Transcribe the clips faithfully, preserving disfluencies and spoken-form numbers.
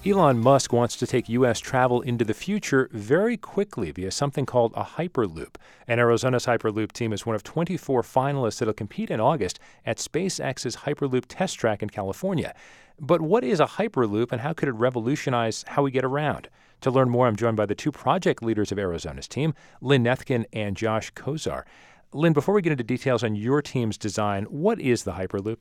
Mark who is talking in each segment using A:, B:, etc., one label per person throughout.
A: Elon Musk wants to take U S travel into the future very quickly via something called a Hyperloop. And Arizona's Hyperloop team is one of twenty-four finalists that'll compete in August at SpaceX's Hyperloop test track in California. But what is a Hyperloop and how could it revolutionize how we get around? To learn more, I'm joined by the two project leaders of Arizona's team, Lynn Nethken and Josh Kozar. Lynn, before we get into details on your team's design, what is the Hyperloop?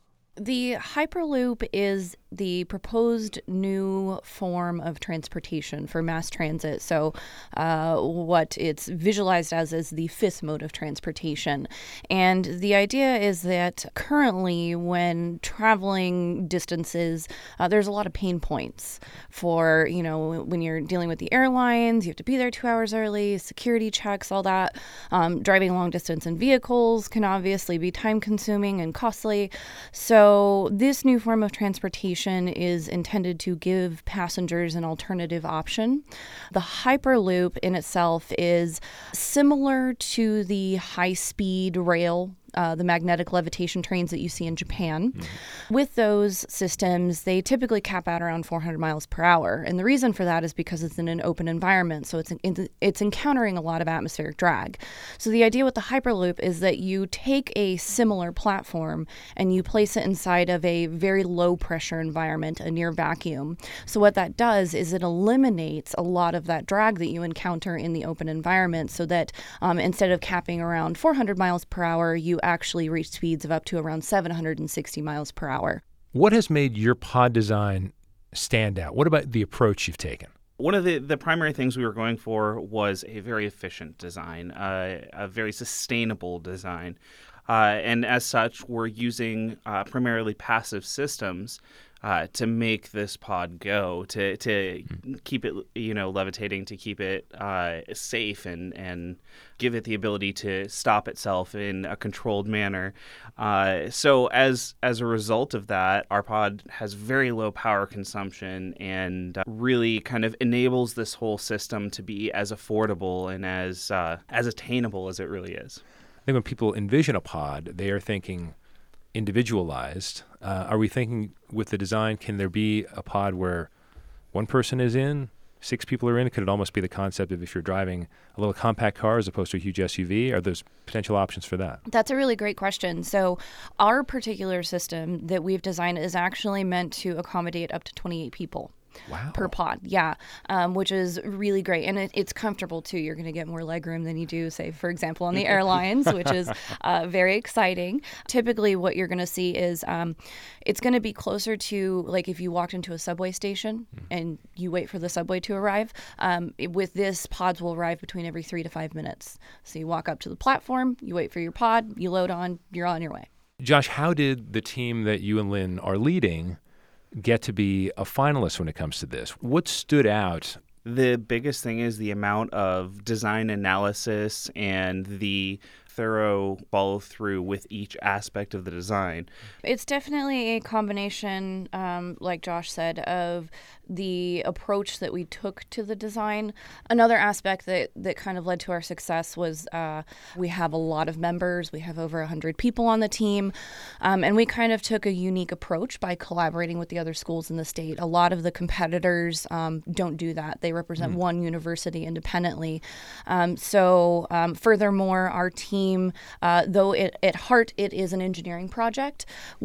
B: The Hyperloop is the proposed new form of transportation for mass transit. So uh, what it's visualized as is the fifth mode of transportation. And the idea is that currently when traveling distances, uh, there's a lot of pain points for, you know, when you're dealing with the airlines, you have to be there two hours early, security checks, all that. Um, driving long distance in vehicles can obviously be time consuming and costly. So So this new form of transportation is intended to give passengers an alternative option. The Hyperloop in itself is similar to the high-speed rail, Uh, the magnetic levitation trains that you see in Japan. Mm-hmm. With those systems, they typically cap out around four hundred miles per hour. And the reason for that is because it's in an open environment, so it's in, it's encountering a lot of atmospheric drag. So the idea with the Hyperloop is that you take a similar platform and you place it inside of a very low pressure environment, a near vacuum. So what that does is it eliminates a lot of that drag that you encounter in the open environment so that um, instead of capping around four hundred miles per hour, you actually reach speeds of up to around seven hundred sixty miles per hour.
A: What has made your pod design stand out? What about the approach you've taken?
C: One of the, the primary things we were going for was a very efficient design, uh, a very sustainable design. Uh, and as such, we're using uh, primarily passive systems uh, to make this pod go, to to mm. keep it, you know, levitating, to keep it uh, safe and, and give it the ability to stop itself in a controlled manner. Uh, so as as a result of that, our pod has very low power consumption and uh, really kind of enables this whole system to be as affordable and as uh, as attainable as it really is.
A: I think when people envision a pod, they are thinking individualized. Uh, are we thinking with the design, can there be a pod where one person is in, six people are in? Could it almost be the concept of if you're driving a little compact car as opposed to a huge S U V? Are those potential options for that?
B: That's a really great question. So our particular system that we've designed is actually meant to accommodate up to twenty-eight people.
A: Wow.
B: Per pod, yeah, um, which is really great. And it, it's comfortable, too. You're going to get more legroom than you do, say, for example, on the airlines, which is uh, very exciting. Typically, what you're going to see is um, it's going to be closer to, like, if you walked into a subway station mm. and you wait for the subway to arrive. Um, with this, pods will arrive between every three to five minutes. So you walk up to the platform, you wait for your pod, you load on, you're on your way.
A: Josh, how did the team that you and Lynn are leading get to be a finalist when it comes to this? What stood out?
C: The biggest thing is the amount of design analysis and the thorough follow through with each aspect of the design.
B: It's definitely a combination, um, like Josh said, of the approach that we took to the design. Another aspect that, that kind of led to our success was uh, we have a lot of members. We have over one hundred people on the team. Um, and we kind of took a unique approach by collaborating with the other schools in the state. A lot of the competitors um, don't do that. They represent mm. one university independently. Um, so um, furthermore, our team Uh, though it, at heart it is an engineering project,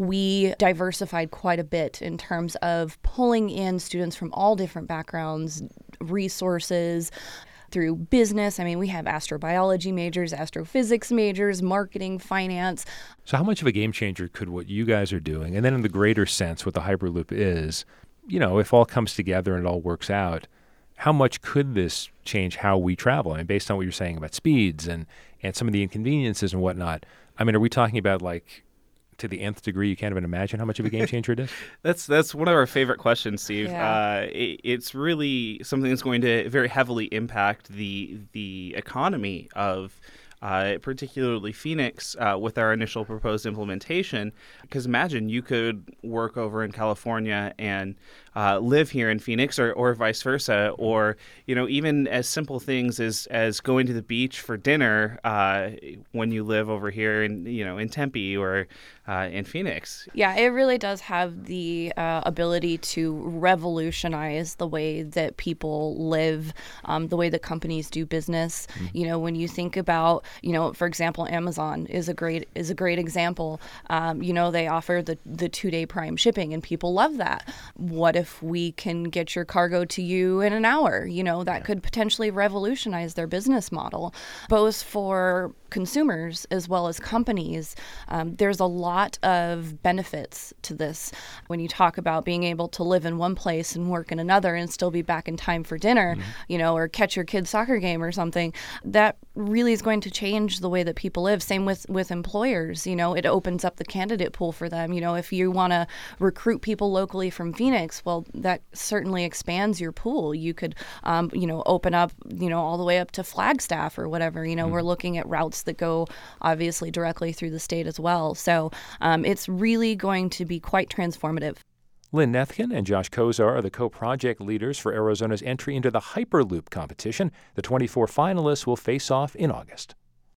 B: we diversified quite a bit in terms of pulling in students from all different backgrounds, resources, through business. I mean, we have astrobiology majors, astrophysics majors, marketing, finance.
A: So how much of a game changer could what you guys are doing, and then in the greater sense what the Hyperloop is, you know, if all comes together and it all works out, how much could this change how we travel? I mean, based on what you're saying about speeds and, and some of the inconveniences and whatnot. I mean, are we talking about, like, to the nth degree, you can't even imagine how much of a game changer it is?
C: That's that's one of our favorite questions, Steve.
B: Yeah.
C: Uh, it, it's really something that's going to very heavily impact the the economy of uh, particularly Phoenix, uh, with our initial proposed implementation. Because imagine you could work over in California and uh, live here in Phoenix, or, or vice versa, or you know, even as simple things as as going to the beach for dinner uh, when you live over here in you know in Tempe or uh, in Phoenix.
B: Yeah, it really does have the uh, ability to revolutionize the way that people live, um, the way that companies do business. Mm-hmm. You know, when you think about, you know, for example, Amazon is a great is a great example. Um, you know, they offer the the two day Prime shipping, and people love that. What if we can get your cargo to you in an hour? You know, that yeah. could potentially revolutionize their business model, both for consumers as well as companies. Um, there's a lot of benefits to this. When you talk about being able to live in one place and work in another and still be back in time for dinner, mm-hmm. you know, or catch your kid's soccer game or something, that really is going to change the way that people live. Same with, with employers. You know, it opens up the candidate pool for them. You know, if you want to recruit people locally from Phoenix, well, that certainly expands your pool. You could, um, you know, open up, you know, all the way up to Flagstaff or whatever. You know, mm-hmm. we're looking at routes that go obviously directly through the state as well. So um, it's really going to be quite transformative.
A: Lynn Nethken and Josh Kozar are the co-project leaders for Arizona's entry into the Hyperloop competition. The twenty-four finalists will face off in August.